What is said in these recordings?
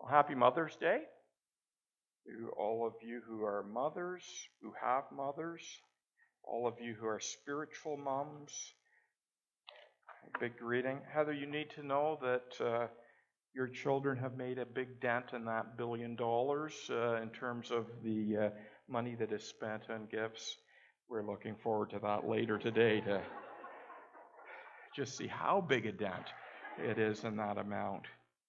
Well, happy Mother's Day to all of you who are mothers, who have mothers, all of you who are spiritual moms. A big greeting. Heather, you need to know that your children have made a big dent in that $1 billion in terms of the money that is spent on gifts. We're looking forward to that later today to just see how big a dent it is in that amount.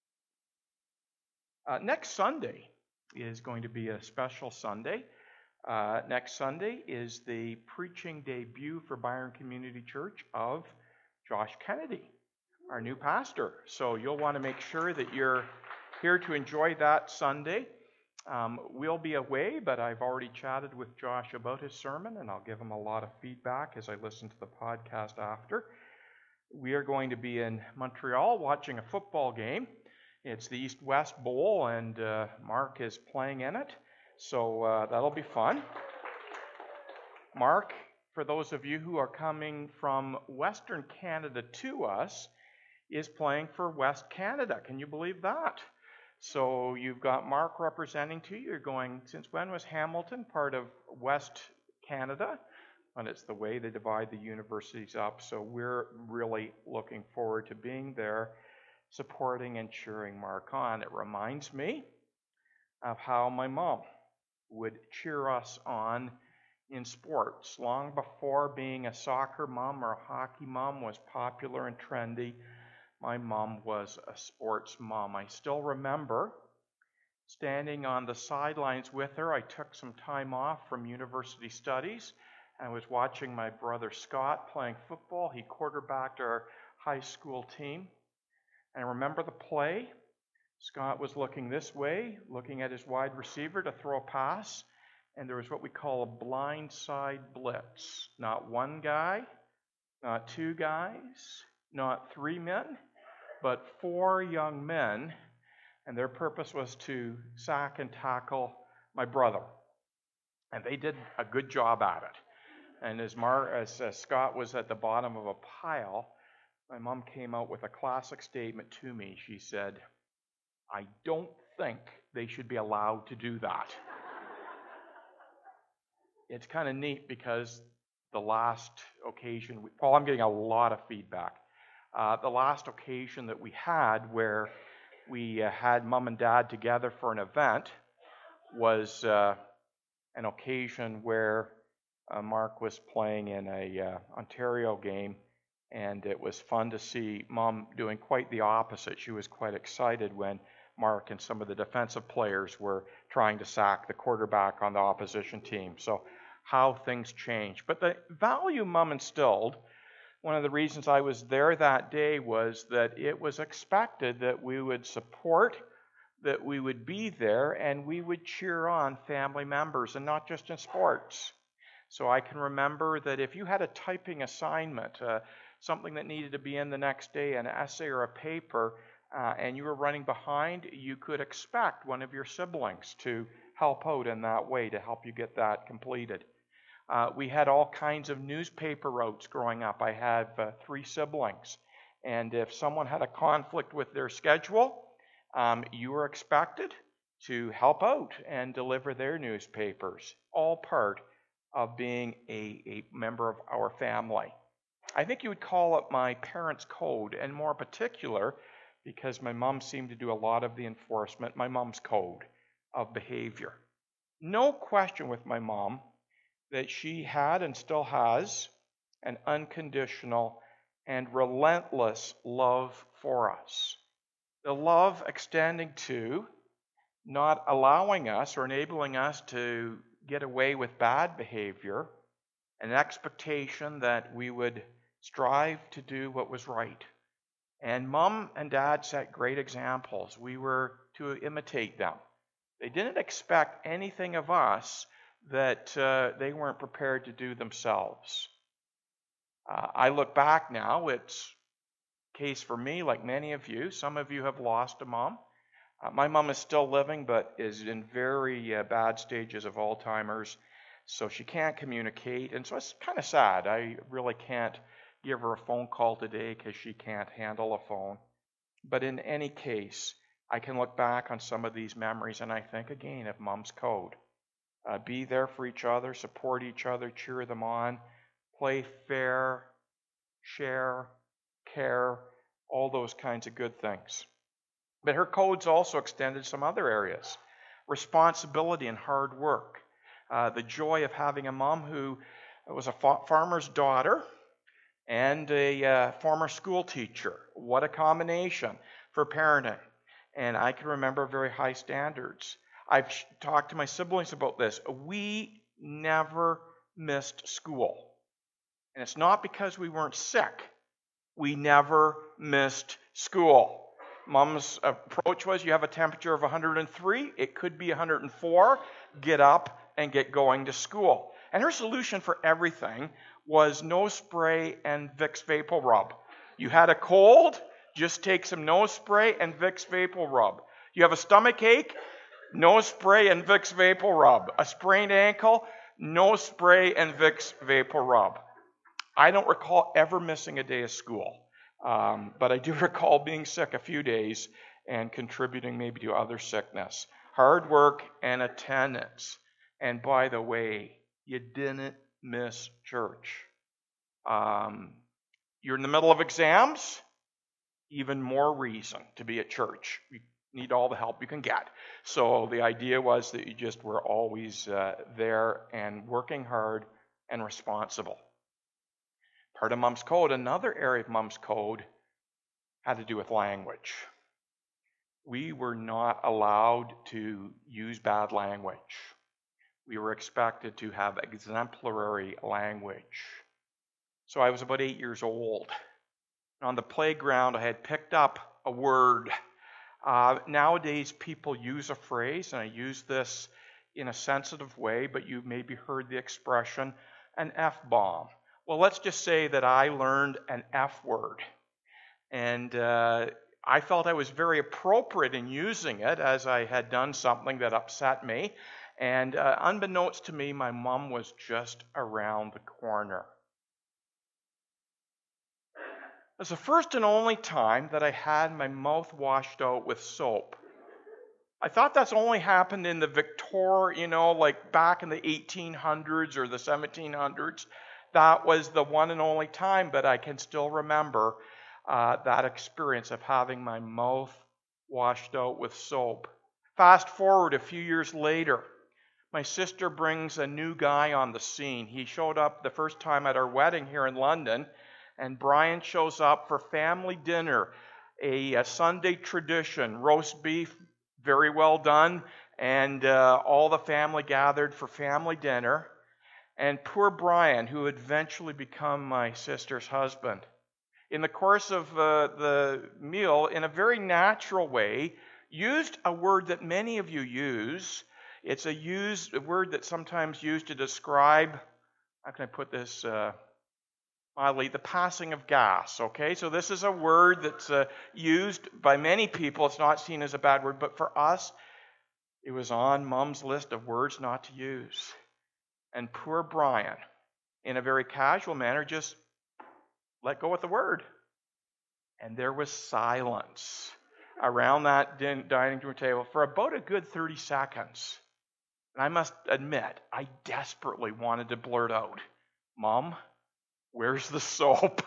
Next Sunday is going to be a special Sunday. Next Sunday is the preaching debut for Byron Community Church of Josh Kennedy, our new pastor. So you'll want to make sure that you're here to enjoy that Sunday. We'll be away, but I've already chatted with Josh about his sermon, and I'll give him a lot of feedback as I listen to the podcast after. We are going to be in Montreal watching a football game. It's the East-West Bowl, and Mark is playing in it, so that'll be fun. Mark, for those of you who are coming from Western Canada to us, is playing for West Canada. Can you believe that? So you've got Mark representing to you. You're going, since when was Hamilton part of West Canada? And it's the way they divide the universities up. So we're really looking forward to being there, supporting and cheering Mark on. It reminds me of how my mom would cheer us on in sports. Long before being a soccer mom or a hockey mom was popular and trendy, my mom was a sports mom. I still remember standing on the sidelines with her. I took some time off from university studies and was watching my brother Scott playing football. He quarterbacked our high school team. And I remember the play. Scott was looking this way, looking at his wide receiver to throw a pass, and there was what we call a blind side blitz. Not one guy, not two guys, not three men, but four young men, and their purpose was to sack and tackle my brother. And they did a good job at it. And as Scott was at the bottom of a pile, my mom came out with a classic statement to me. She said, "I don't think they should be allowed to do that." It's kind of neat because the last occasion, Paul, I'm getting a lot of feedback. The last occasion that we had where we had mom and dad together for an event was an occasion where Mark was playing in a Ontario game. And it was fun to see Mom doing quite the opposite. She was quite excited when Mark and some of the defensive players were trying to sack the quarterback on the opposition team. So how things change. But the value Mom instilled, one of the reasons I was there that day was that it was expected that we would support, that we would be there, and we would cheer on family members, and not just in sports. So I can remember that if you had a typing assignment, something that needed to be in the next day, an essay or a paper, and you were running behind, you could expect one of your siblings to help out in that way to help you get that completed. We had all kinds of newspaper routes growing up. I have 3 siblings, and if someone had a conflict with their schedule, you were expected to help out and deliver their newspapers, all part of being a member of our family. I think you would call it my parents' code, and more particular, because my mom seemed to do a lot of the enforcement, my mom's code of behavior. No question with my mom that she had and still has an unconditional and relentless love for us. The love extending to not allowing us or enabling us to get away with bad behavior, an expectation that we would strive to do what was right. And Mom and Dad set great examples. We were to imitate them. They didn't expect anything of us that they weren't prepared to do themselves. I look back now, it's a case for me, like many of you. Some of you have lost a mom. My mom is still living, but is in very bad stages of Alzheimer's, so she can't communicate. And so it's kind of sad. I really can't give her a phone call today because she can't handle a phone. But in any case, I can look back on some of these memories and I think again of Mom's code. Be there for each other, support each other, cheer them on, play fair, share, care, all those kinds of good things. But her codes also extended some other areas. Responsibility and hard work. The joy of having a mom who was a farmer's daughter and a former school teacher. What a combination for parenting. And I can remember very high standards. I've talked to my siblings about this. We never missed school. And it's not because we weren't sick. We never missed school. Mom's approach was, you have a temperature of 103, it could be 104, get up and get going to school. And her solution for everything was nose spray and Vicks Vapor Rub. You had a cold, just take some nose spray and Vicks Vapor Rub. You have a stomach ache, nose spray and Vicks Vapor Rub. A sprained ankle, nose spray and Vicks Vapor Rub. I don't recall ever missing a day of school. But I do recall being sick a few days and contributing maybe to other sickness. Hard work and attendance. And by the way, you didn't miss church. You're in the middle of exams, even more reason to be at church. You need all the help you can get. So the idea was that you just were always there and working hard and responsible. Part of Mom's code, another area of Mom's code, had to do with language. We were not allowed to use bad language. We were expected to have exemplary language. So I was about 8 years old. On the playground, I had picked up a word. Nowadays, people use a phrase, and I use this in a sensitive way, but you maybe heard the expression, an F-bomb. Well, let's just say that I learned an F word. And I felt I was very appropriate in using it as I had done something that upset me. And unbeknownst to me, my mom was just around the corner. It was the first and only time that I had my mouth washed out with soap. I thought that's only happened in the like back in the 1800s or the 1700s. That was the one and only time, but I can still remember that experience of having my mouth washed out with soap. Fast forward a few years later, my sister brings a new guy on the scene. He showed up the first time at our wedding here in London, and Brian shows up for family dinner, a Sunday tradition, roast beef, very well done, and all the family gathered for family dinner. And poor Brian, who would eventually become my sister's husband, in the course of the meal, in a very natural way, used a word that many of you use. It's a word that's sometimes used to describe, how can I put this mildly, the passing of gas, okay? So this is a word that's used by many people. It's not seen as a bad word, but for us, it was on Mom's list of words not to use. And poor Brian, in a very casual manner, just let go with the word. And there was silence around that dining room table for about a good 30 seconds. And I must admit, I desperately wanted to blurt out, Mom, where's the soap?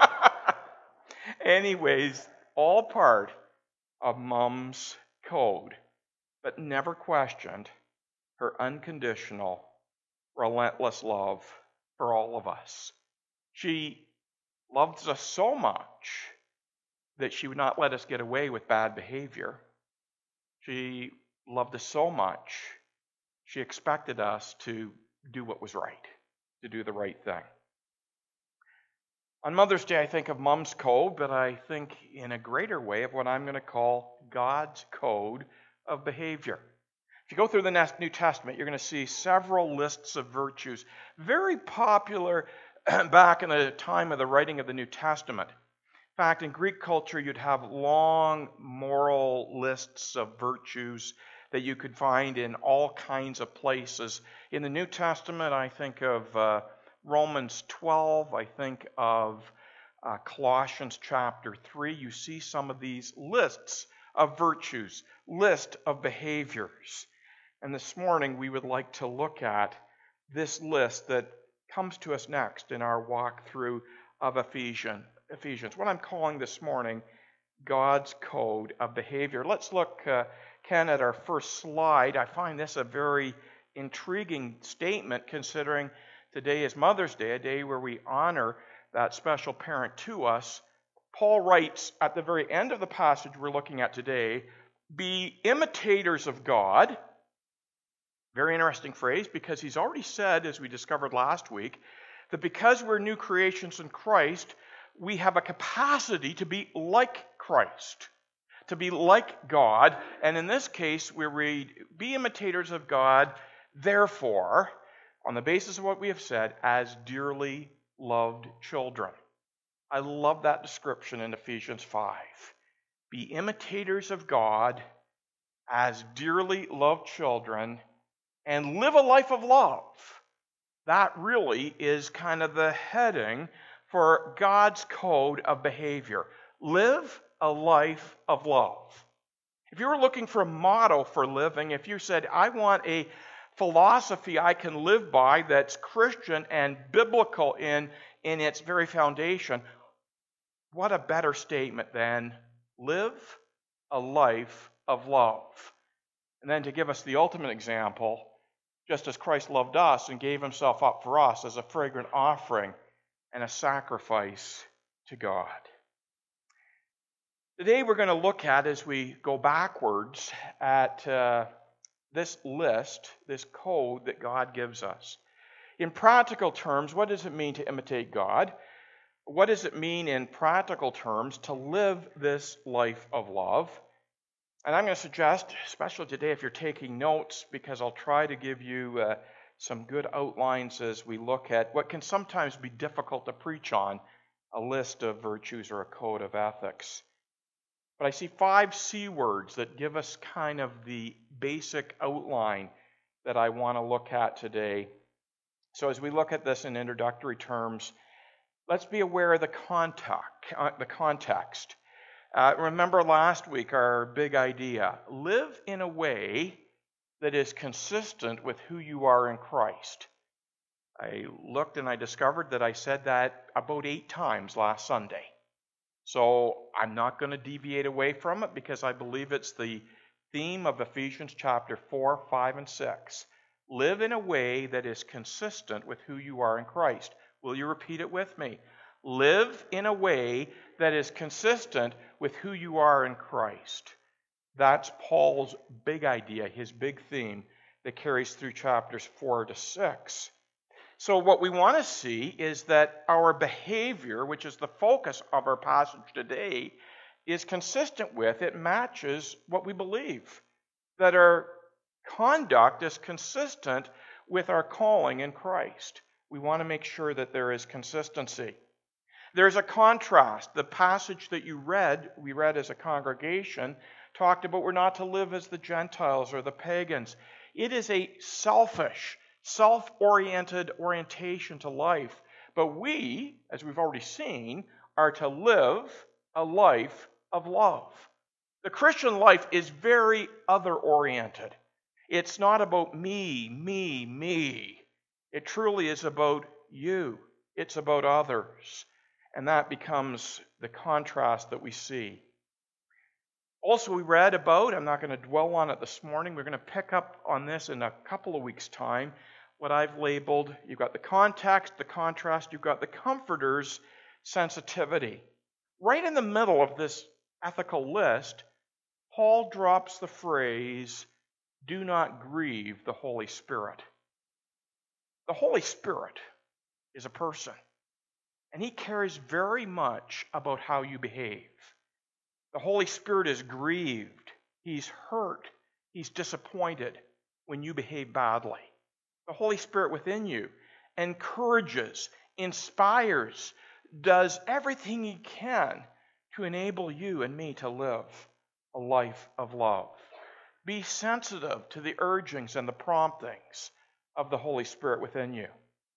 Anyways, all part of Mom's code, but never questioned her unconditional, relentless love for all of us. She loved us so much that she would not let us get away with bad behavior. She loved us so much, she expected us to do what was right, to do the right thing. On Mother's Day, I think of Mom's code, but I think in a greater way of what I'm going to call God's code of behavior. If you go through the New Testament, you're going to see several lists of virtues, very popular back in the time of the writing of the New Testament. In fact, in Greek culture, you'd have long moral lists of virtues that you could find in all kinds of places. In the New Testament, I think of Romans 12, I think of Colossians chapter 3. You see some of these lists of virtues, list of behaviors. And this morning we would like to look at this list that comes to us next in our walk through of Ephesians. What I'm calling this morning God's code of behavior. Let's look, Ken, at our first slide. I find this a very intriguing statement considering today is Mother's Day, a day where we honor that special parent to us. Paul writes at the very end of the passage we're looking at today, be imitators of God. Very interesting phrase, because he's already said, as we discovered last week, that because we're new creations in Christ, we have a capacity to be like Christ, to be like God. And in this case, we read, be imitators of God, therefore, on the basis of what we have said, as dearly loved children. I love that description in Ephesians 5. Be imitators of God as dearly loved children and live a life of love. That really is kind of the heading for God's code of behavior. Live a life of love. If you were looking for a model for living, if you said, I want a philosophy I can live by that's Christian and biblical in its very foundation, what a better statement than live a life of love. And then to give us the ultimate example, just as Christ loved us and gave himself up for us as a fragrant offering and a sacrifice to God. Today we're going to look at, as we go backwards, at this list, this code that God gives us. In practical terms, what does it mean to imitate God? What does it mean in practical terms to live this life of love? And I'm going to suggest, especially today if you're taking notes, because I'll try to give you some good outlines as we look at what can sometimes be difficult to preach on, a list of virtues or a code of ethics. But I see 5 C words that give us kind of the basic outline that I want to look at today. So as we look at this in introductory terms, let's be aware of the context. Remember last week our big idea. Live in a way that is consistent with who you are in Christ. I looked and I discovered that I said that about 8 times last Sunday. So I'm not going to deviate away from it because I believe it's the theme of Ephesians chapter 4, 5, and 6. Live in a way that is consistent with who you are in Christ. Will you repeat it with me? Live in a way that is consistent with who you are in Christ. That's Paul's big idea, his big theme that carries through chapters 4 to 6. So what we want to see is that our behavior, which is the focus of our passage today, is consistent with, it matches what we believe. That our conduct is consistent with our calling in Christ. We want to make sure that there is consistency. There's a contrast. The passage that we read as a congregation, talked about we're not to live as the Gentiles or the pagans. It is a selfish, self-oriented orientation to life. But we, as we've already seen, are to live a life of love. The Christian life is very other-oriented. It's not about me, me, me. It truly is about you. It's about others. And that becomes the contrast that we see. Also, we read about, I'm not going to dwell on it this morning, we're going to pick up on this in a couple of weeks' time, what I've labeled, you've got the context, the contrast, you've got the comforter's sensitivity. Right in the middle of this ethical list, Paul drops the phrase, do not grieve the Holy Spirit. The Holy Spirit is a person, and he cares very much about how you behave. The Holy Spirit is grieved. He's hurt. He's disappointed when you behave badly. The Holy Spirit within you encourages, inspires, does everything he can to enable you and me to live a life of love. Be sensitive to the urgings and the promptings of the Holy Spirit within you.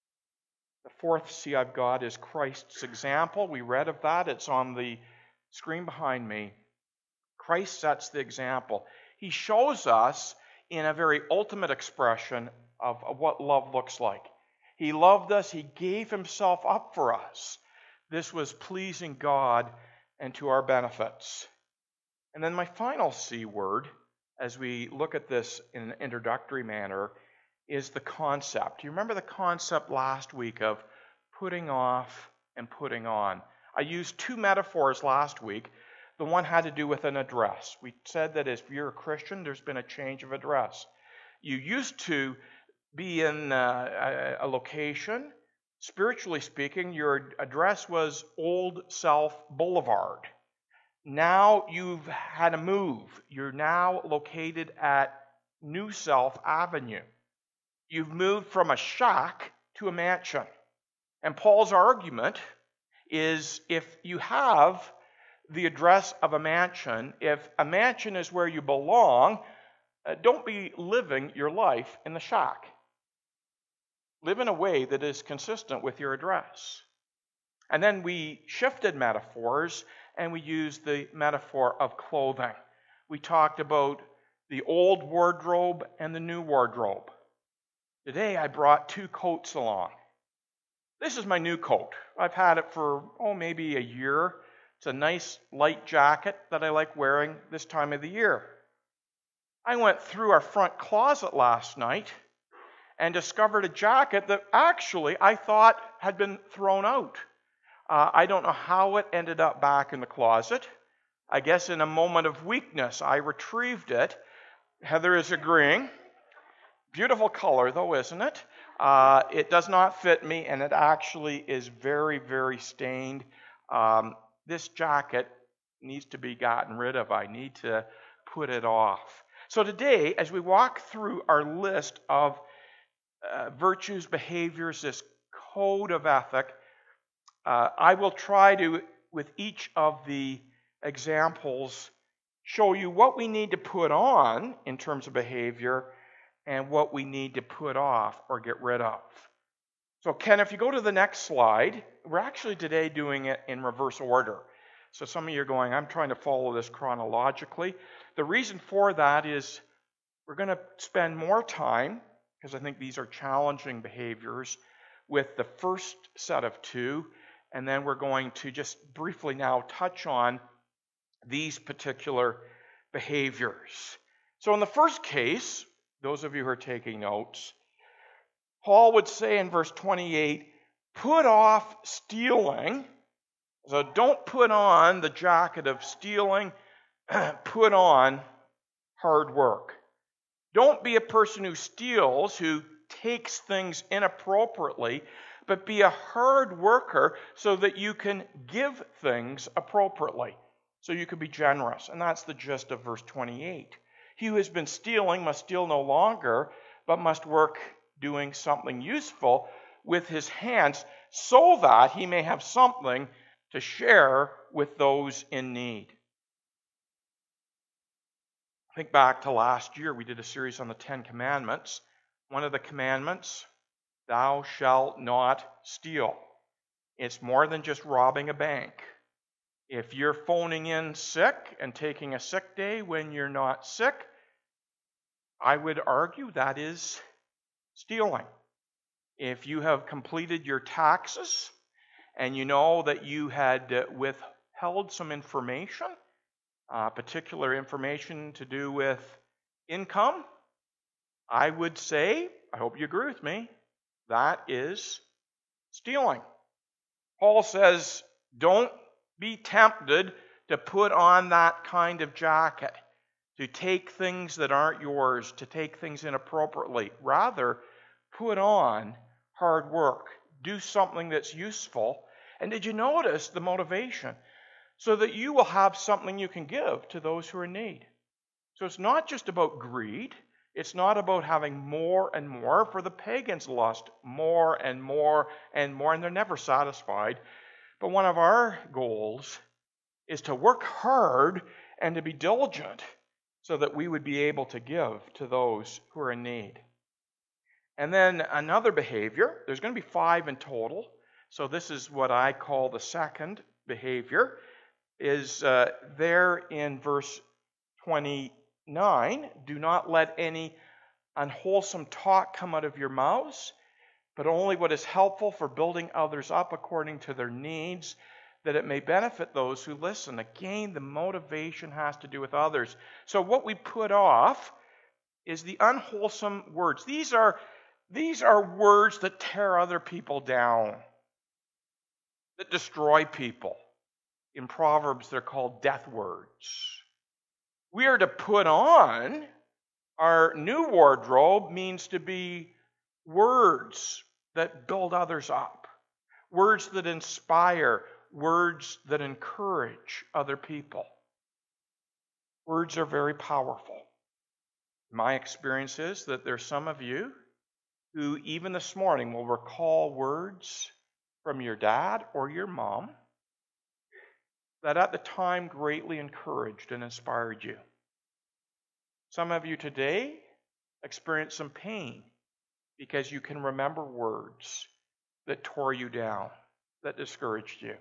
The 4th C I've got is Christ's example. We read of that. It's on the screen behind me. Christ sets the example. He shows us in a very ultimate expression of what love looks like. He loved us. He gave himself up for us. This was pleasing God and to our benefits. And then my final C word, as we look at this in an introductory manner, is the concept. You remember the concept last week of putting off and putting on. I used two metaphors last week. The one had to do with an address. We said that if you're a Christian, there's been a change of address. You used to be in a location. Spiritually speaking, your address was Old Self Boulevard. Now you've had a move. You're now located at New Self Avenue. You've moved from a shack to a mansion. And Paul's argument is if you have the address of a mansion, if a mansion is where you belong, don't be living your life in the shack. Live in a way that is consistent with your address. And then we shifted metaphors and we used the metaphor of clothing. We talked about the old wardrobe and the new wardrobe. Today I brought two coats along. This is my new coat. I've had it for, maybe a year. It's a nice light jacket that I like wearing this time of the year. I went through our front closet last night and discovered a jacket that actually I thought had been thrown out. I don't know how it ended up back in the closet. I guess in a moment of weakness, I retrieved it. Heather is agreeing. Beautiful color, though, isn't it? It does not fit me, and it actually is very, very stained. This jacket needs to be gotten rid of. I need to put it off. So today, as we walk through our list of virtues, behaviors, this code of ethic, I will try to, with each of the examples, show you what we need to put on in terms of behavior and what we need to put off or get rid of. So Ken, if you go to the next slide, we're actually today doing it in reverse order. So some of you are going, I'm trying to follow this chronologically. The reason for that is we're going to spend more time, because I think these are challenging behaviors, with the first set of two, and then we're going to just briefly now touch on these particular behaviors. So in the first case, those of you who are taking notes, Paul would say in verse 28, put off stealing. So don't put on the jacket of stealing, put on hard work. Don't be a person who steals, who takes things inappropriately, but be a hard worker so that you can give things appropriately, so you can be generous. And that's the gist of verse 28. He who has been stealing must steal no longer, but must work doing something useful with his hands so that he may have something to share with those in need. Think back to last year, we did a series on the 10 Commandments. One of the commandments, thou shalt not steal. It's more than just robbing a bank. If you're phoning in sick and taking a sick day when you're not sick, I would argue that is stealing. If you have completed your taxes and you know that you had withheld some information, particular information to do with income, I would say, I hope you agree with me, that is stealing. Paul says, don't be tempted to put on that kind of jacket, to take things that aren't yours, to take things inappropriately. Rather, put on hard work. Do something that's useful. And did you notice the motivation? So that you will have something you can give to those who are in need. So it's not just about greed. It's not about having more and more, for the pagans lust more and more and more, and they're never satisfied. But one of our goals is to work hard and to be diligent so that we would be able to give to those who are in need. And then another behavior, there's going to be 5 in total. So this is what I call the second behavior, is there in verse 29, do not let any unwholesome talk come out of your mouths, but only what is helpful for building others up according to their needs, that it may benefit those who listen. Again, the motivation has to do with others. So what we put off is the unwholesome words. These are words that tear other people down, that destroy people. In Proverbs, they're called death words. We are to put on our new wardrobe, means to be words that build others up, words that inspire, words that encourage other people. Words are very powerful. My experience is that there's some of you who even this morning will recall words from your dad or your mom that at the time greatly encouraged and inspired you. Some of you today experience some pain because you can remember words that tore you down, that discouraged you.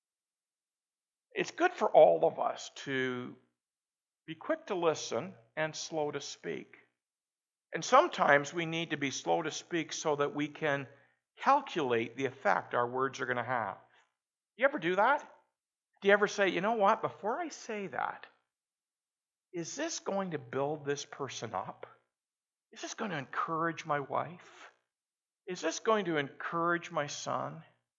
It's good for all of us to be quick to listen and slow to speak. And sometimes we need to be slow to speak so that we can calculate the effect our words are going to have. Do you ever do that? Do you ever say, you know what, before I say that, is this going to build this person up? Is this going to encourage my wife? Is this going to encourage my son?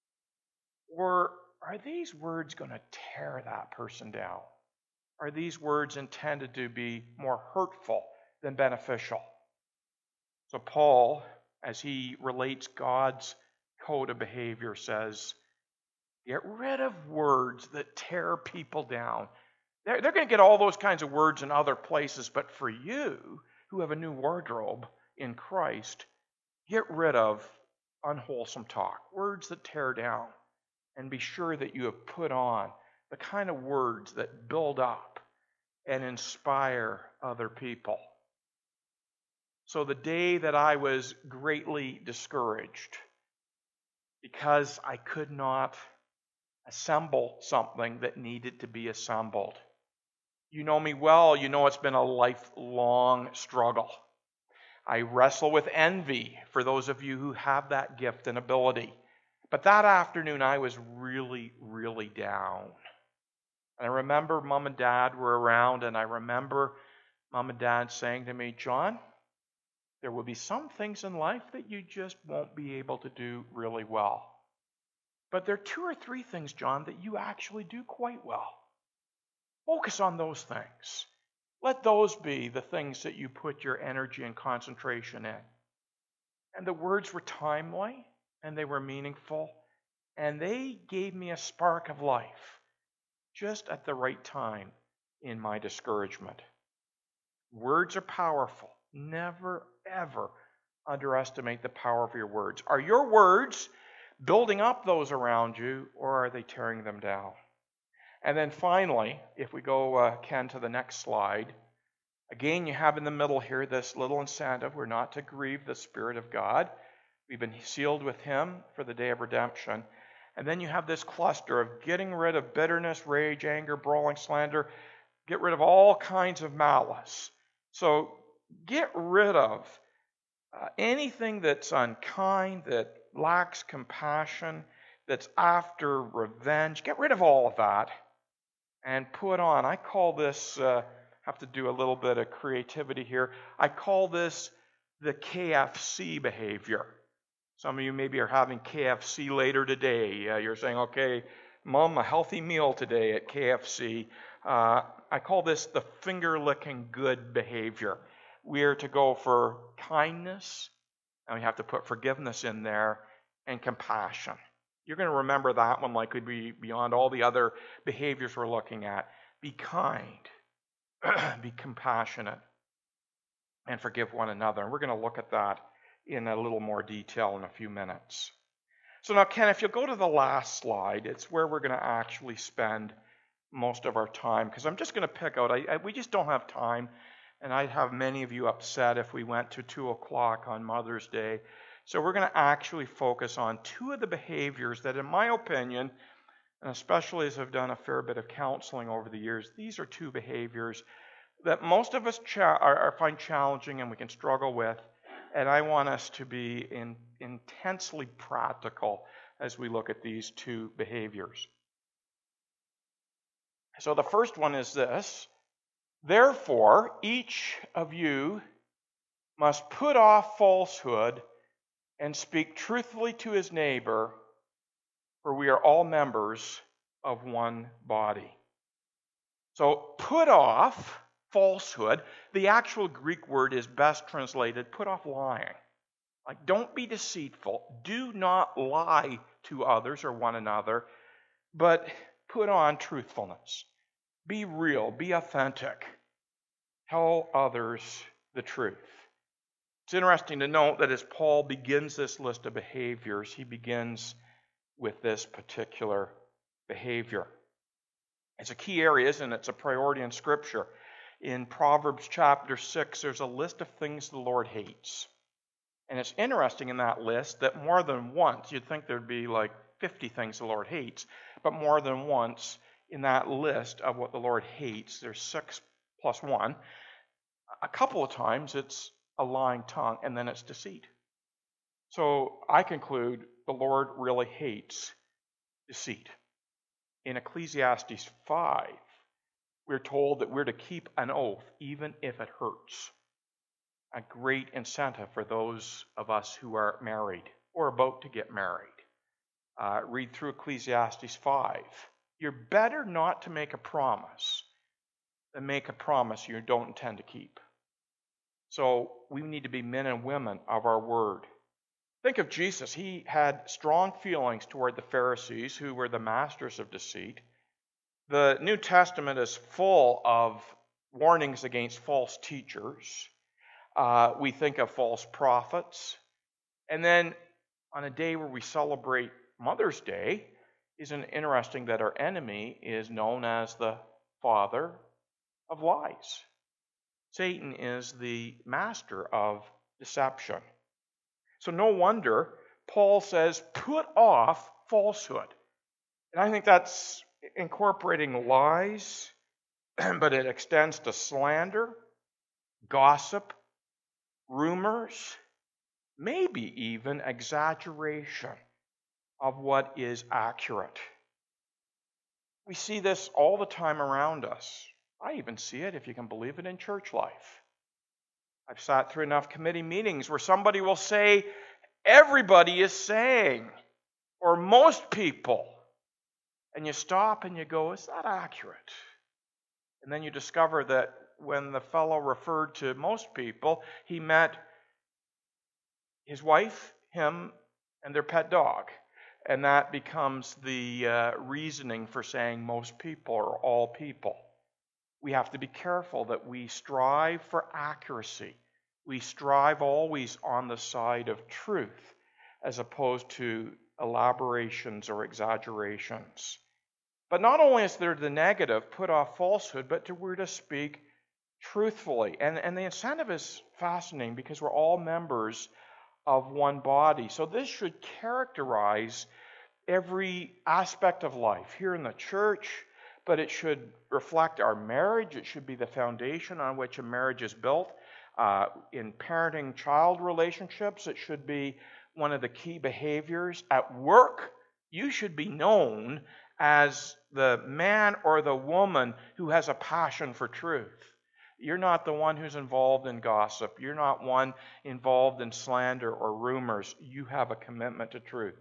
Or are these words going to tear that person down? Are these words intended to be more hurtful than beneficial? So Paul, as he relates God's code of behavior, says, get rid of words that tear people down. They're going to get all those kinds of words in other places, but for you who have a new wardrobe in Christ, get rid of unwholesome talk, words that tear down, and be sure that you have put on the kind of words that build up and inspire other people. So the day that I was greatly discouraged because I could not assemble something that needed to be assembled. You know me well, you know it's been a lifelong struggle. I wrestle with envy for those of you who have that gift and ability. But that afternoon I was really, really down. And I remember Mom and Dad were around, and I remember Mom and Dad saying to me, John, there will be some things in life that you just won't be able to do really well. But there are 2 or 3 things, John, that you actually do quite well. Focus on those things. Let those be the things that you put your energy and concentration in. And the words were timely, and they were meaningful, and they gave me a spark of life just at the right time in my discouragement. Words are powerful. Never, ever underestimate the power of your words. Are your words building up those around you, or are they tearing them down? And then finally, if we go, Ken, to the next slide, again, you have in the middle here this little incentive. We're not to grieve the Spirit of God. We've been sealed with Him for the day of redemption. And then you have this cluster of getting rid of bitterness, rage, anger, brawling, slander. Get rid of all kinds of malice. So get rid of anything that's unkind, that lacks compassion, that's after revenge. Get rid of all of that and put on. I call this, have to do a little bit of creativity here. I call this the KFC behavior. Some of you maybe are having KFC later today. You're saying, okay, Mom, a healthy meal today at KFC. I call this the finger-licking good behavior. We are to go for kindness, and we have to put forgiveness in there, and compassion. You're going to remember that one likely be beyond all the other behaviors we're looking at. Be kind, be compassionate, and forgive one another. And we're going to look at that in a little more detail in a few minutes. So now, Ken, if you'll go to the last slide, it's where we're going to actually spend most of our time, because I'm just going to pick out, we just don't have time, and I'd have many of you upset if we went to 2 o'clock on Mother's Day. So we're going to actually focus on 2 of the behaviors that, in my opinion, and especially as I've done a fair bit of counseling over the years, these are 2 behaviors that most of us find challenging and we can struggle with, and I want us to be intensely practical as we look at these two behaviors. So the first one is this: therefore, each of you must put off falsehood and speak truthfully to his neighbor, for we are all members of one body. So put off falsehood. The actual Greek word is best translated, put off lying. Like, don't be deceitful. Do not lie to others or one another, but put on truthfulness. Be real, be authentic. Tell others the truth. It's interesting to note that as Paul begins this list of behaviors, he begins with this particular behavior. It's a key area, isn't it? It's a priority in Scripture. In Proverbs chapter 6, there's a list of things the Lord hates. And it's interesting in that list that more than once, you'd think there'd be like 50 things the Lord hates, but more than once in that list of what the Lord hates, there's 6 plus 1. A couple of times it's a lying tongue, and then it's deceit. So I conclude the Lord really hates deceit. In Ecclesiastes 5, we're told that we're to keep an oath even if it hurts. A great incentive for those of us who are married or about to get married. Read through Ecclesiastes 5. You're better not to make a promise than make a promise you don't intend to keep. So we need to be men and women of our word. Think of Jesus. He had strong feelings toward the Pharisees, who were the masters of deceit. The New Testament is full of warnings against false teachers. We think of false prophets. And then on a day where we celebrate Mother's Day, isn't it interesting that our enemy is known as the father of lies? Satan is the master of deception. So no wonder Paul says, put off falsehood. And I think that's incorporating lies, but it extends to slander, gossip, rumors, maybe even exaggeration of what is accurate. We see this all the time around us. I even see it, if you can believe it, in church life. I've sat through enough committee meetings where somebody will say, everybody is saying, or most people. And you stop and you go, is that accurate? And then you discover that when the fellow referred to most people, he meant his wife, him, and their pet dog. And that becomes the reasoning for saying most people or all people. We have to be careful that we strive for accuracy. We strive always on the side of truth as opposed to elaborations or exaggerations. But not only is there the negative, put off falsehood, but we're to speak truthfully. And the incentive is fascinating because we're all members of one body. So this should characterize every aspect of life here in the church, but it should reflect our marriage. It should be the foundation on which a marriage is built. In parenting child relationships, it should be one of the key behaviors. At work, you should be known as the man or the woman who has a passion for truth. You're not the one who's involved in gossip. You're not one involved in slander or rumors. You have a commitment to truth.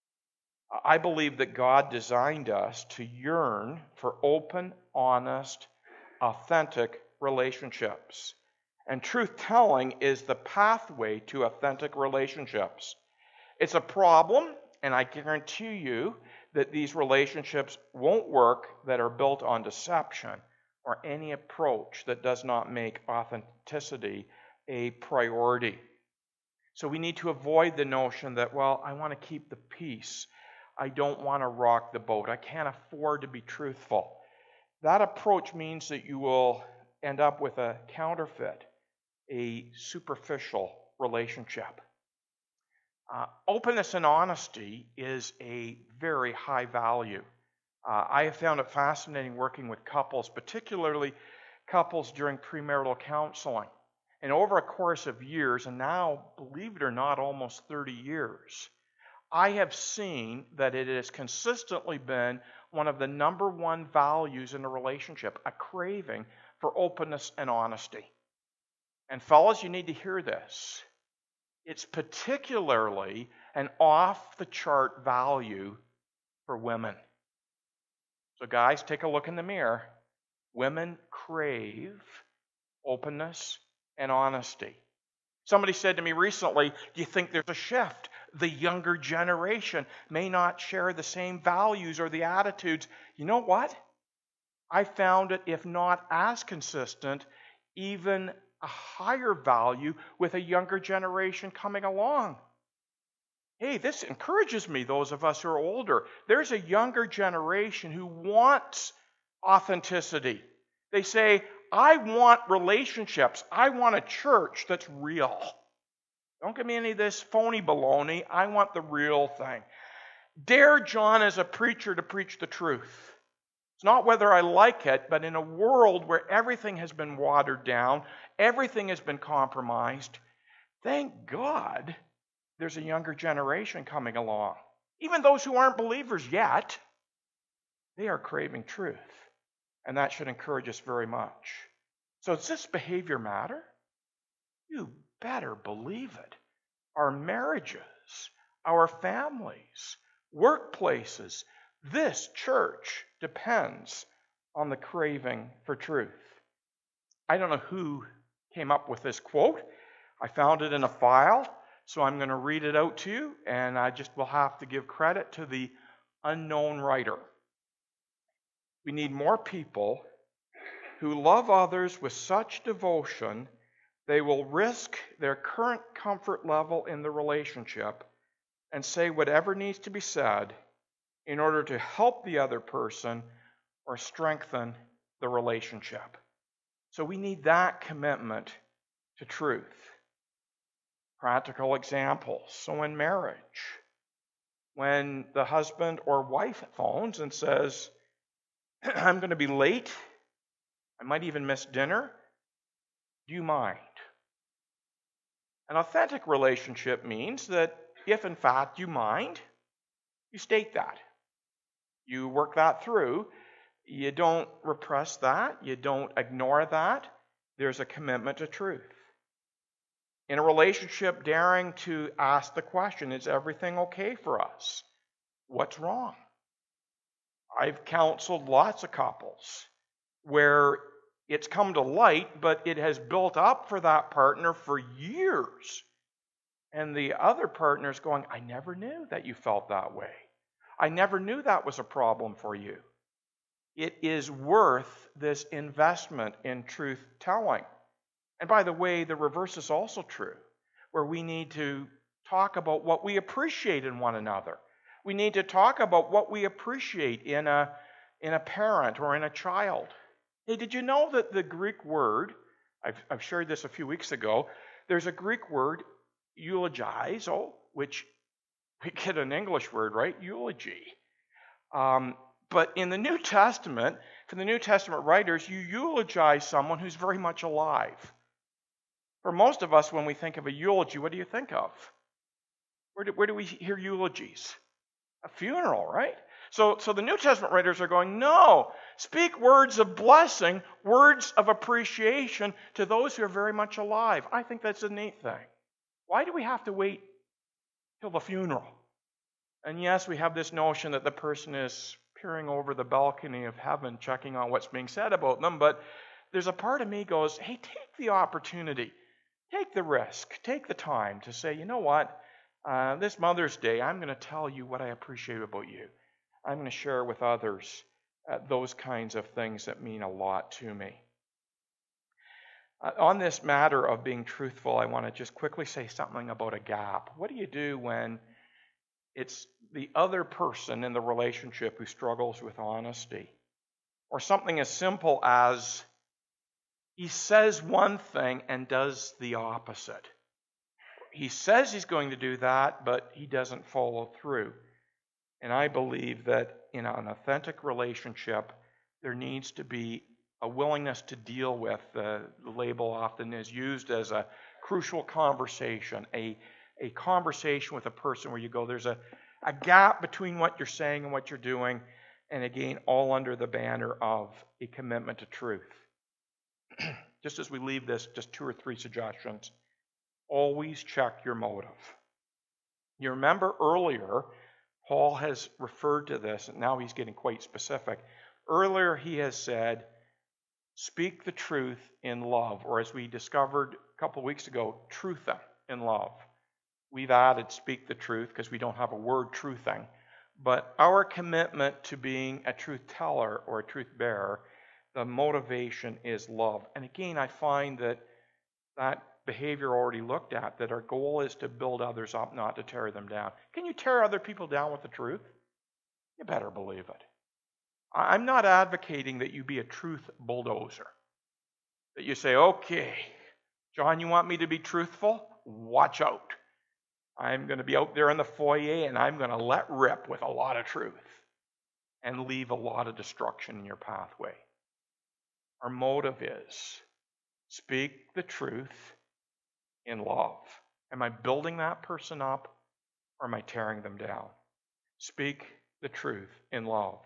I believe that God designed us to yearn for open, honest, authentic relationships. And truth-telling is the pathway to authentic relationships. It's a problem, and I guarantee you that these relationships won't work that are built on deception or any approach that does not make authenticity a priority. So we need to avoid the notion that, well, I want to keep the peace. I don't want to rock the boat. I can't afford to be truthful. That approach means that you will end up with a counterfeit, a superficial relationship. Openness and honesty is a very high value. I have found it fascinating working with couples, particularly couples during premarital counseling. And over a course of years, and now, believe it or not, almost 30 years, I have seen that it has consistently been one of the number one values in a relationship, a craving for openness and honesty. And fellas, you need to hear this. It's particularly an off-the-chart value for women. So guys, take a look in the mirror. Women crave openness and honesty. Somebody said to me recently, do you think there's a shift? The younger generation may not share the same values or the attitudes. You know what? I found it, if not as consistent, even a higher value with a younger generation coming along. Hey, this encourages me, those of us who are older. There's a younger generation who wants authenticity. They say, I want relationships. I want a church that's real. Don't give me any of this phony baloney. I want the real thing. Dare John as a preacher to preach the truth. It's not whether I like it, but in a world where everything has been watered down, everything has been compromised, thank God there's a younger generation coming along. Even those who aren't believers yet, they are craving truth. And that should encourage us very much. So does this behavior matter? You better believe it. Our marriages, our families, workplaces, this church depends on the craving for truth. I don't know who came up with this quote. I found it in a file, so I'm going to read it out to you, and I just will have to give credit to the unknown writer. We need more people who love others with such devotion they will risk their current comfort level in the relationship and say whatever needs to be said in order to help the other person or strengthen the relationship. So we need that commitment to truth. Practical examples. So in marriage, when the husband or wife phones and says, I'm going to be late, I might even miss dinner, do you mind? An authentic relationship means that if in fact you mind, you state that. You work that through. You don't repress that. You don't ignore that. There's a commitment to truth. In a relationship, daring to ask the question, is everything okay for us? What's wrong? I've counseled lots of couples where it's come to light, but it has built up for that partner for years. And the other partner's going, I never knew that you felt that way. I never knew that was a problem for you. It is worth this investment in truth telling. And by the way, the reverse is also true, where we need to talk about what we appreciate in one another. We need to talk about what we appreciate in a parent or in a child. Hey, did you know that the Greek word, I've shared this a few weeks ago, there's a Greek word, eulogizo, which we get an English word, right? Eulogy. But in the New Testament, for the New Testament writers, you eulogize someone who's very much alive. For most of us, when we think of a eulogy, what do you think of? Where do we hear eulogies? A funeral, right? So the New Testament writers are going, no, speak words of blessing, words of appreciation to those who are very much alive. I think that's a neat thing. Why do we have to wait till the funeral? And yes, we have this notion that the person is peering over the balcony of heaven, checking on what's being said about them, but there's a part of me goes, hey, take the opportunity, take the risk, take the time to say, you know what, this Mother's Day, I'm going to tell you what I appreciate about you. I'm going to share with others those kinds of things that mean a lot to me. On this matter of being truthful, I want to just quickly say something about a gap. What do you do when it's the other person in the relationship who struggles with honesty? Or something as simple as he says one thing and does the opposite. He says he's going to do that, but he doesn't follow through. And I believe that in an authentic relationship, there needs to be a willingness to deal with. The label often is used as a crucial conversation, a conversation with a person where you go, there's a gap between what you're saying and what you're doing, and again, all under the banner of a commitment to truth. Just as we leave this, just 2 or 3 suggestions. Always check your motive. You remember earlier, Paul has referred to this, and now he's getting quite specific. Earlier he has said, speak the truth in love, or as we discovered a couple of weeks ago, truth them in love. We've added speak the truth because we don't have a word truthing. But our commitment to being a truth teller or a truth bearer, the motivation is love. And again, I find that behavior already looked at, that our goal is to build others up, not to tear them down. Can you tear other people down with the truth? You better believe it. I'm not advocating that you be a truth bulldozer. That you say, okay, John, you want me to be truthful? Watch out. I'm going to be out there in the foyer and I'm going to let rip with a lot of truth and leave a lot of destruction in your pathway. Our motive is speak the truth in love. Am I building that person up or am I tearing them down? Speak the truth in love.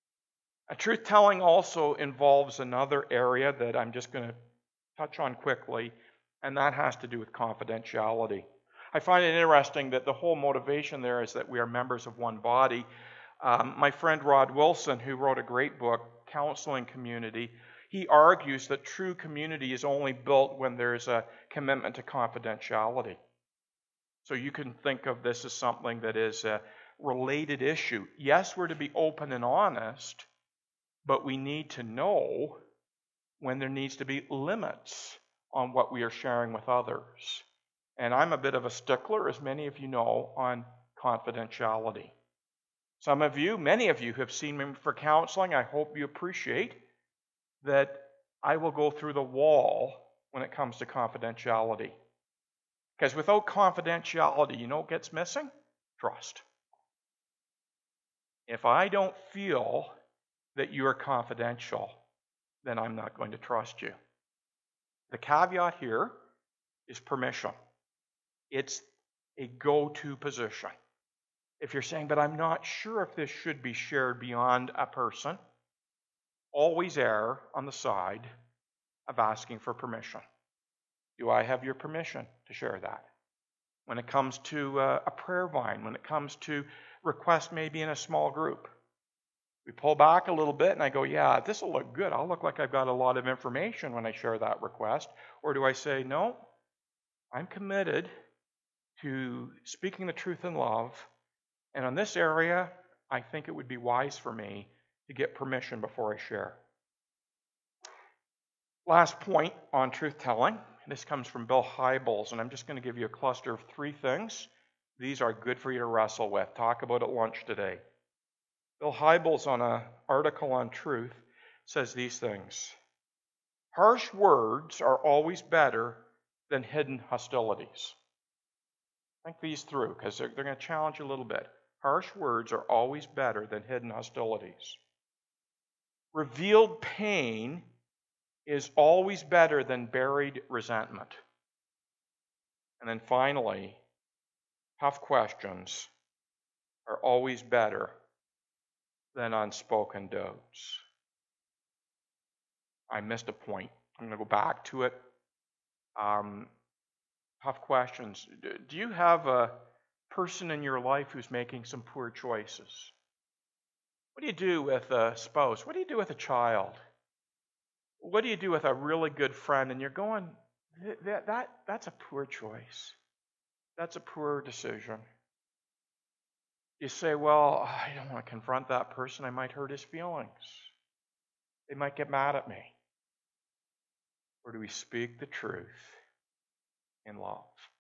A truth telling also involves another area that I'm just going to touch on quickly, and that has to do with confidentiality. I find it interesting that the whole motivation there is that we are members of one body. My friend Rod Wilson, who wrote a great book, Counseling Community, he argues that true community is only built when there's a commitment to confidentiality. So you can think of this as something that is a related issue. Yes, we're to be open and honest, but we need to know when there needs to be limits on what we are sharing with others. And I'm a bit of a stickler, as many of you know, on confidentiality. Some of you, many of you have seen me for counseling. I hope you appreciate that I will go through the wall when it comes to confidentiality. Because without confidentiality, you know what gets missing? Trust. If I don't feel that you are confidential, then I'm not going to trust you. The caveat here is permission. It's a go-to position. If you're saying, but I'm not sure if this should be shared beyond a person, always err on the side of asking for permission. Do I have your permission to share that? When it comes to a prayer vine, when it comes to requests maybe in a small group, we pull back a little bit and I go, yeah, this will look good. I'll look like I've got a lot of information when I share that request. Or do I say, no, I'm committed to speaking the truth in love. And on this area, I think it would be wise for me to get permission before I share. Last point on truth-telling. This comes from Bill Hybels, and I'm just going to give you a cluster of 3 things. These are good for you to wrestle with. Talk about at lunch today. Bill Hybels, on an article on truth, says these things. Harsh words are always better than hidden hostilities. Think these through, because they're going to challenge you a little bit. Harsh words are always better than hidden hostilities. Revealed pain is always better than buried resentment. And then finally, tough questions are always better than unspoken doubts. I missed a point. I'm going to go back to it. Tough questions. Do you have a person in your life who's making some poor choices? What do you do with a spouse? What do you do with a child? What do you do with a really good friend? And you're going, that's a poor choice. That's a poor decision. You say, well, I don't want to confront that person. I might hurt his feelings. They might get mad at me. Or do we speak the truth in love?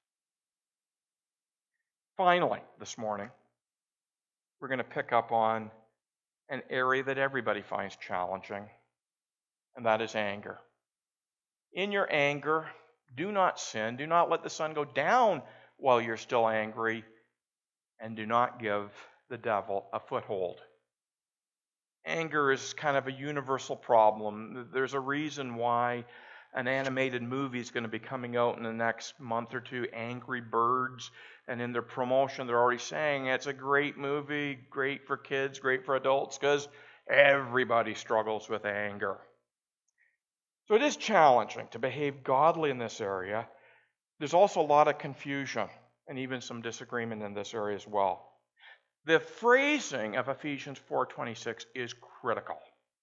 Finally, this morning, we're going to pick up on an area that everybody finds challenging, and that is anger. In your anger, do not sin. Do not let the sun go down while you're still angry, and do not give the devil a foothold. Anger is kind of a universal problem. There's a reason why an animated movie is going to be coming out in the next month or two, Angry Birds, and in their promotion they're already saying it's a great movie, great for kids, great for adults, because everybody struggles with anger. So it is challenging to behave godly in this area. There's also a lot of confusion and even some disagreement in this area as well. The phrasing of Ephesians 4:26 is critical.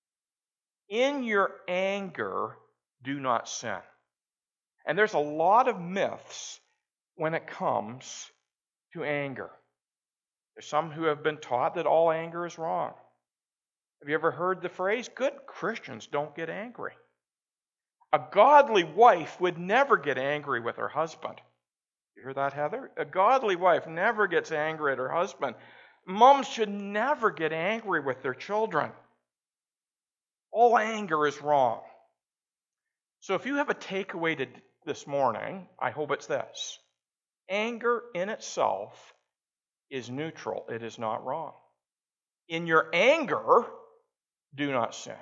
In your anger, do not sin. And there's a lot of myths when it comes to anger. There's some who have been taught that all anger is wrong. Have you ever heard the phrase, good Christians don't get angry? A godly wife would never get angry with her husband. You hear that, Heather? A godly wife never gets angry at her husband. Moms should never get angry with their children. All anger is wrong. So if you have a takeaway this morning, I hope it's this. Anger in itself is neutral. It is not wrong. In your anger, do not sin.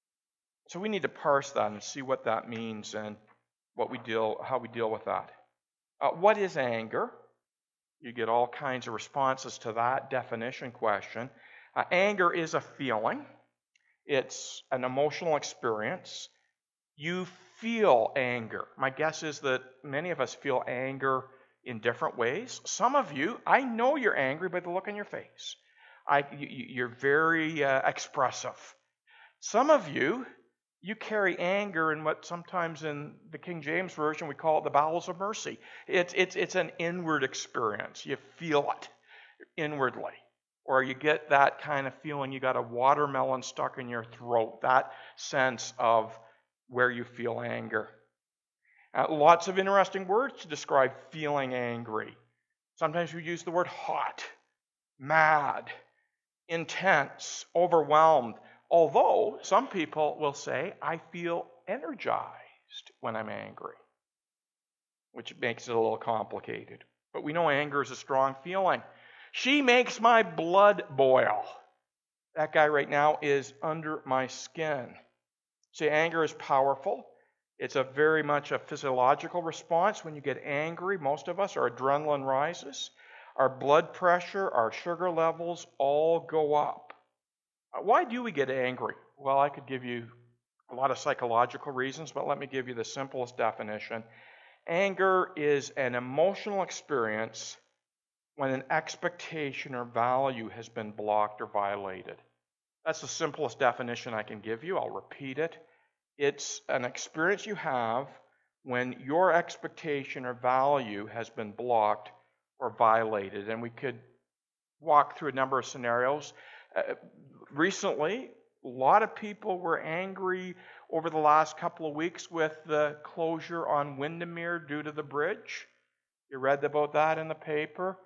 So we need to parse that and see what that means and how we deal with that. What is anger? You get all kinds of responses to that definition question. Anger is a feeling. It's an emotional experience. You feel anger. My guess is that many of us feel anger in different ways. Some of you, I know you're angry by the look on your face. You're very expressive. Some of you, you carry anger in what sometimes in the King James Version we call it the bowels of mercy. It's an inward experience. You feel it inwardly. Or you get that kind of feeling you got a watermelon stuck in your throat. That sense of where you feel anger. Lots of interesting words to describe feeling angry. Sometimes we use the word hot, mad, intense, overwhelmed. Although some people will say, I feel energized when I'm angry, which makes it a little complicated. But we know anger is a strong feeling. She makes my blood boil. That guy right now is under my skin. See, anger is powerful. It's very much a physiological response. When you get angry, most of us, our adrenaline rises. Our blood pressure, our sugar levels all go up. Why do we get angry? Well, I could give you a lot of psychological reasons, but let me give you the simplest definition. Anger is an emotional experience when an expectation or value has been blocked or violated. That's the simplest definition I can give you. I'll repeat it. It's an experience you have when your expectation or value has been blocked or violated. And we could walk through a number of scenarios. Recently, a lot of people were angry over the last couple of weeks with the closure on Windermere due to the bridge. You read about that in the paper.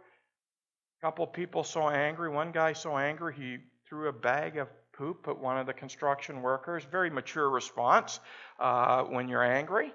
A couple of people so angry. One guy so angry he threw a bag of poop at one of the construction workers. Very mature response when you're angry.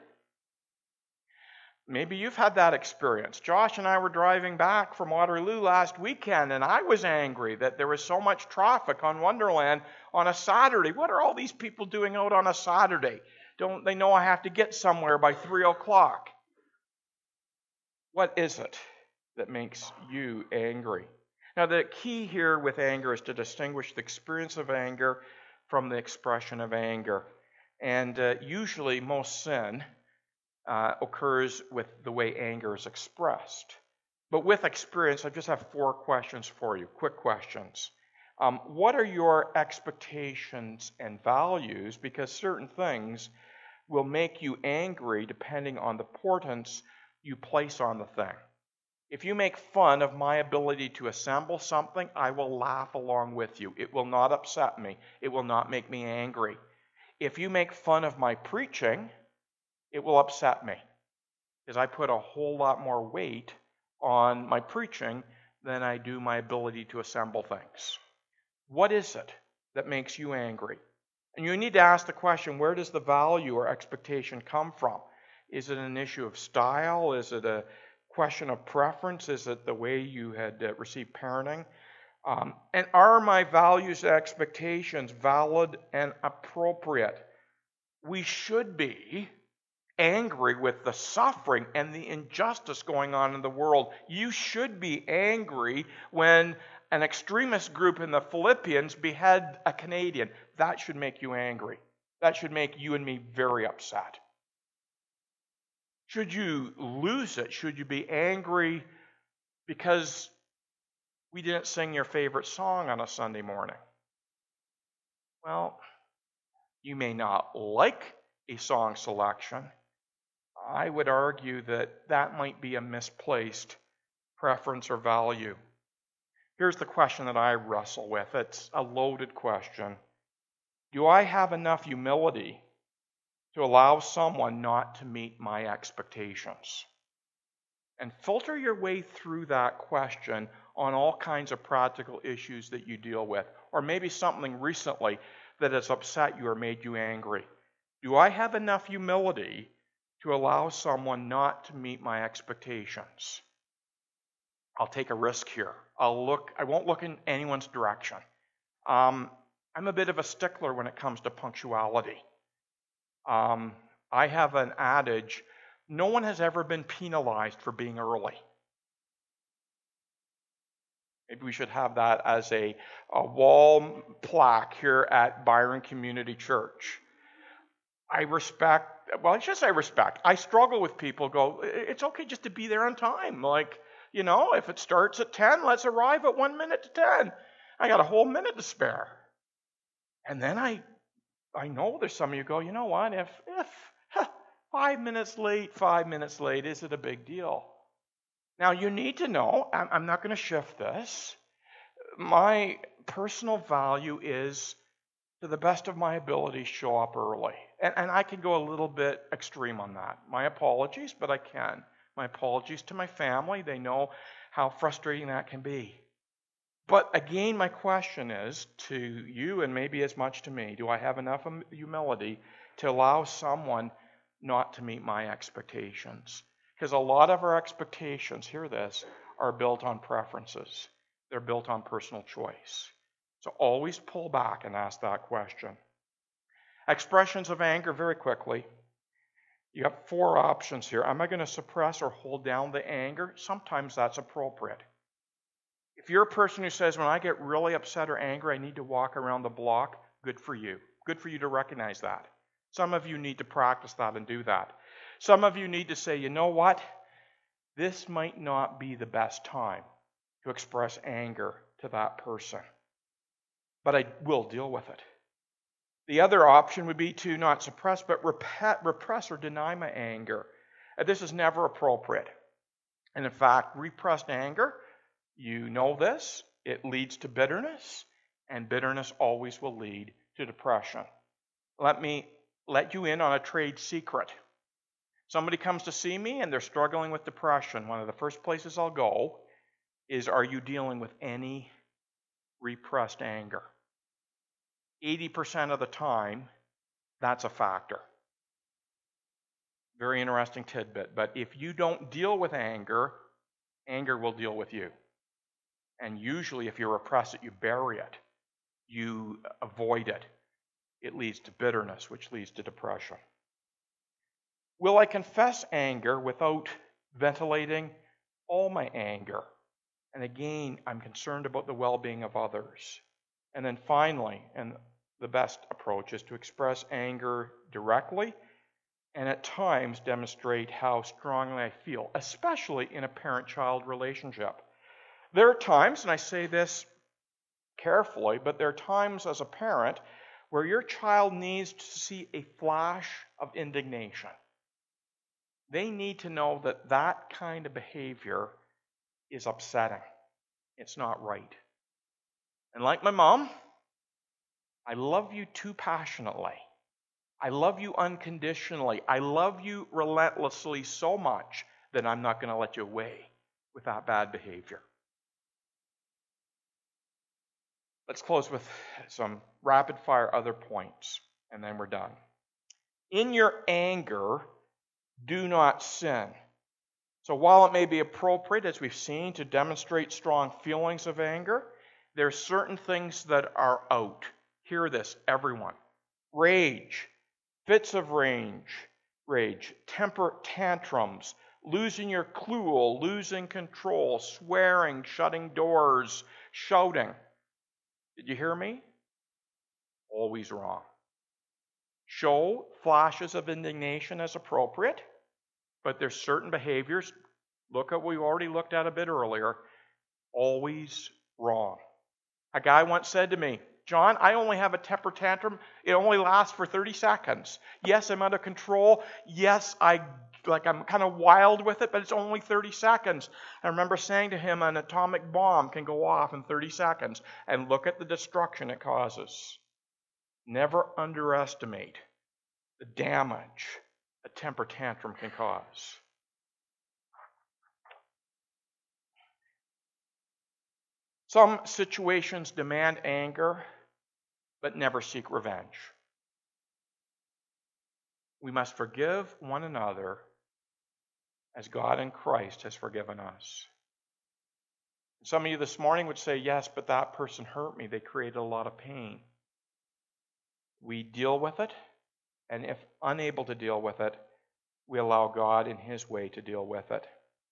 Maybe you've had that experience. Josh and I were driving back from Waterloo last weekend, and I was angry that there was so much traffic on Wonderland on a Saturday. What are all these people doing out on a Saturday? Don't they know I have to get somewhere by 3 o'clock? What is it that makes you angry? Now, the key here with anger is to distinguish the experience of anger from the expression of anger. And usually most sin occurs with the way anger is expressed. But with experience, I just have 4 questions for you, quick questions. What are your expectations and values? Because certain things will make you angry depending on the importance you place on the thing. If you make fun of my ability to assemble something, I will laugh along with you. It will not upset me. It will not make me angry. If you make fun of my preaching, it will upset me, because I put a whole lot more weight on my preaching than I do my ability to assemble things. What is it that makes you angry? And you need to ask the question, where does the value or expectation come from? Is it an issue of style? Is it a question of preference? Is it the way you had received parenting? And are my values and expectations valid and appropriate? We should be angry with the suffering and the injustice going on in the world. You should be angry when an extremist group in the Philippines behead a Canadian. That should make you angry. That should make you and me very upset. Should you lose it? Should you be angry because we didn't sing your favorite song on a Sunday morning? Well, you may not like a song selection. I would argue that that might be a misplaced preference or value. Here's the question that I wrestle with. It's a loaded question. Do I have enough humility to allow someone not to meet my expectations? And filter your way through that question on all kinds of practical issues that you deal with, or maybe something recently that has upset you or made you angry. Do I have enough humility to allow someone not to meet my expectations? I'll take a risk here. I won't look in anyone's direction. I'm a bit of a stickler when it comes to punctuality. I have an adage, no one has ever been penalized for being early. Maybe we should have that as a wall plaque here at Byron Community Church. I struggle with people go, it's okay just to be there on time. Like, if it starts at 10, let's arrive at 1 minute to 10. I got a whole minute to spare. And then I know there's some of you go, you know what, if 5 minutes late, is it a big deal? Now, you need to know, I'm not going to shift this. My personal value is, to the best of my ability, show up early. And I can go a little bit extreme on that. My apologies, but I can. My apologies to my family. They know how frustrating that can be. But again, my question is to you, and maybe as much to me, do I have enough humility to allow someone not to meet my expectations? Because a lot of our expectations, hear this, are built on preferences. They're built on personal choice. So always pull back and ask that question. Expressions of anger, very quickly. You have 4 options here. Am I going to suppress or hold down the anger? Sometimes that's appropriate. If you're a person who says, when I get really upset or angry, I need to walk around the block, good for you. Good for you to recognize that. Some of you need to practice that and do that. Some of you need to say, you know what? This might not be the best time to express anger to that person. But I will deal with it. The other option would be to not suppress, but repress or deny my anger. This is never appropriate. And in fact, repressed anger, you know this, it leads to bitterness, and bitterness always will lead to depression. Let me let you in on a trade secret. Somebody comes to see me and they're struggling with depression. One of the first places I'll go is, are you dealing with any repressed anger? 80% of the time, that's a factor. Very interesting tidbit. But if you don't deal with anger, anger will deal with you. And usually if you repress it, you bury it. You avoid it. It leads to bitterness, which leads to depression. Will I confess anger without ventilating all my anger? And again, I'm concerned about the well-being of others. And then finally, and the best approach is to express anger directly and at times demonstrate how strongly I feel, especially in a parent-child relationship. There are times, and I say this carefully, but there are times as a parent where your child needs to see a flash of indignation. They need to know that that kind of behavior is upsetting. It's not right. And like my mom, I love you too passionately. I love you unconditionally. I love you relentlessly so much that I'm not going to let you away with that bad behavior. Let's close with some rapid fire other points, and then we're done. In your anger, do not sin. So while it may be appropriate, as we've seen, to demonstrate strong feelings of anger, There's certain things that are out. Hear this, everyone. Rage, fits of rage, temper tantrums, losing your cool, losing control, swearing, shutting doors, shouting. Did you hear me? Always wrong. Show flashes of indignation as appropriate, but there's certain behaviors, look at what we already looked at a bit earlier, always wrong. A guy once said to me, John, I only have a temper tantrum. It only lasts for 30 seconds. Yes, I'm out of control. Yes, I'm kind of wild with it, but it's only 30 seconds. I remember saying to him, an atomic bomb can go off in 30 seconds, and look at the destruction it causes. Never underestimate the damage a temper tantrum can cause. Some situations demand anger, but never seek revenge. We must forgive one another as God in Christ has forgiven us. Some of you this morning would say, yes, but that person hurt me. They created a lot of pain. We deal with it, and if unable to deal with it, we allow God in His way to deal with it.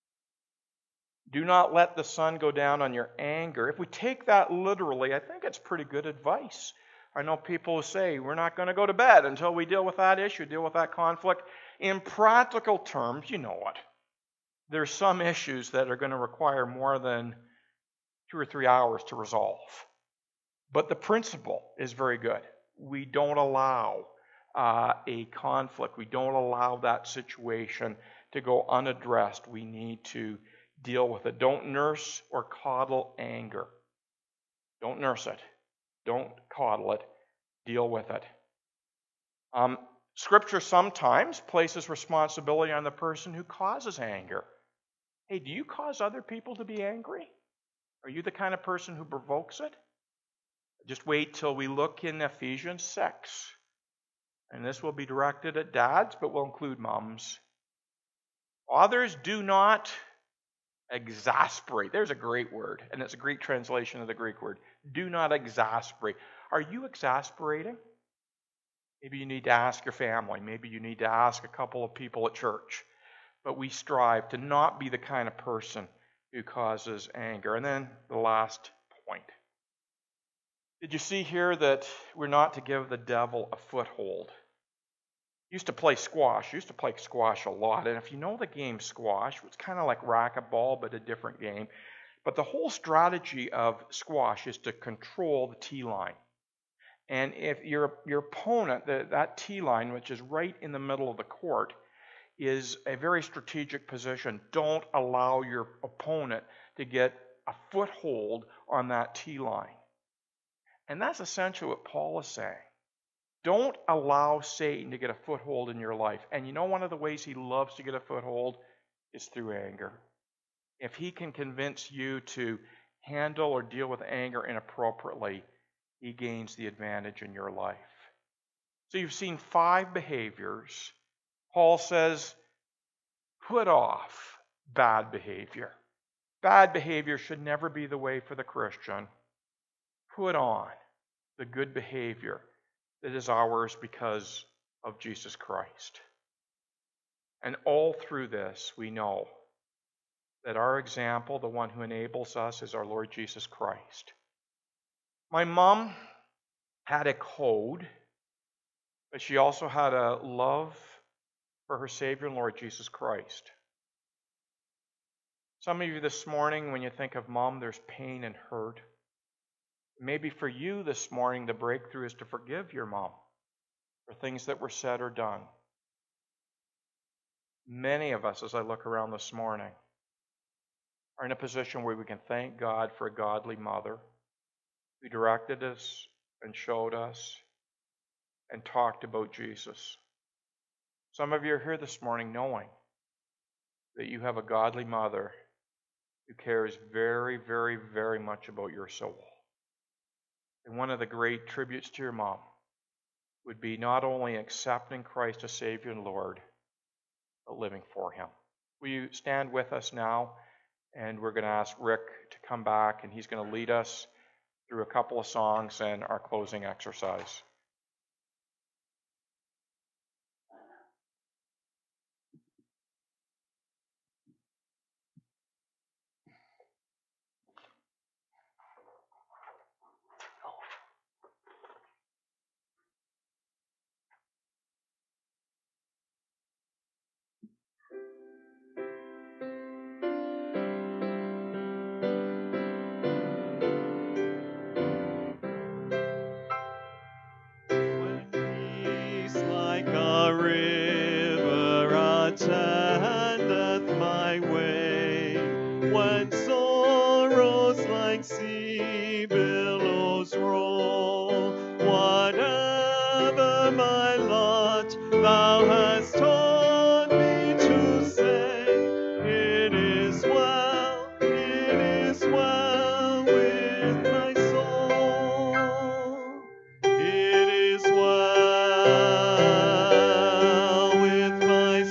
Do not let the sun go down on your anger. If we take that literally, I think it's pretty good advice. I know people who say, we're not going to go to bed until we deal with that issue, deal with that conflict. In practical terms, you know what? There's some issues that are going to require more than 2 or 3 hours to resolve. But the principle is very good. We don't allow a conflict. We don't allow that situation to go unaddressed. We need to deal with it. Don't nurse or coddle anger. Don't nurse it. Don't coddle it. Deal with it. Scripture sometimes places responsibility on the person who causes anger. Hey, do you cause other people to be angry? Are you the kind of person who provokes it? Just wait till we look in Ephesians 6. And this will be directed at dads, but will include moms. Fathers, do not exasperate. There's a great word, and it's a Greek translation of the Greek word. Do not exasperate. Are you exasperating? Maybe you need to ask your family. Maybe you need to ask a couple of people at church. But we strive to not be the kind of person who causes anger. And then the last point. Did you see here that we're not to give the devil a foothold? Used to play squash. Used to play squash a lot. And if you know the game squash, it's kind of like racquetball, but a different game. But the whole strategy of squash is to control the tee line. And if your opponent, that tee line, which is right in the middle of the court, is a very strategic position, don't allow your opponent to get a foothold on that tee line. And that's essentially what Paul is saying. Don't allow Satan to get a foothold in your life. And you know one of the ways he loves to get a foothold is through anger. If he can convince you to handle or deal with anger inappropriately, he gains the advantage in your life. So you've seen 5 behaviors. Paul says, put off bad behavior. Bad behavior should never be the way for the Christian. Put on the good behavior that is ours because of Jesus Christ. And all through this, we know that our example, the one who enables us, is our Lord Jesus Christ. My mom had a code, but she also had a love for her Savior and Lord Jesus Christ. Some of you this morning, when you think of mom, there's pain and hurt. Maybe for you this morning, the breakthrough is to forgive your mom for things that were said or done. Many of us, as I look around this morning, are in a position where we can thank God for a godly mother who directed us and showed us and talked about Jesus. Some of you are here this morning knowing that you have a godly mother who cares very, very, very much about your soul. And one of the great tributes to your mom would be not only accepting Christ as Savior and Lord, but living for Him. Will you stand with us now? And we're going to ask Rick to come back, and he's going to lead us through a couple of songs and our closing exercise. Like a river attendeth my way, when sorrows like sea billows roll. Whatever my lot, thou hast taught me to say, it is well with my soul. It is well with my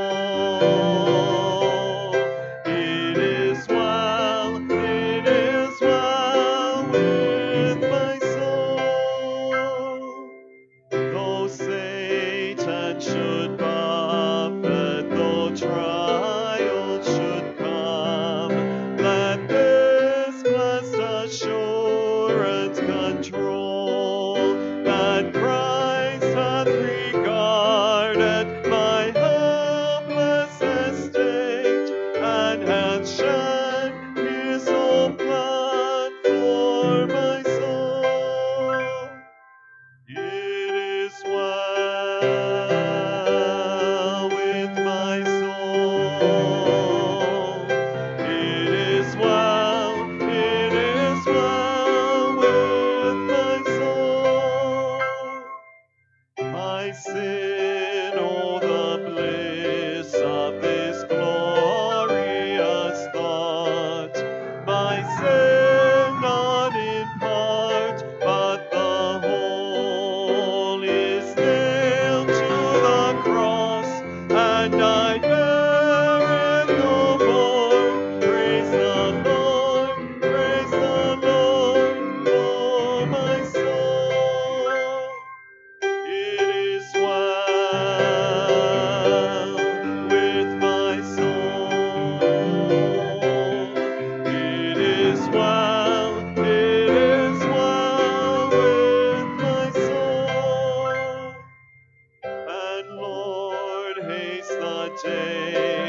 soul. It is well with my soul. Though Satan should buffet, though trials should come, let this blessed assurance control, that Christ hath regarded my helpless estate, and hath shed his own blood for my soul. It is well with my soul. It is well with my soul. My sin, oh, the bliss of this glorious thought. My sin, not in part, but the whole, is nailed to the cross, and I bear it no more. Praise the Lord, oh my soul. It is well with my soul. It is well with my soul. And Lord, haste the day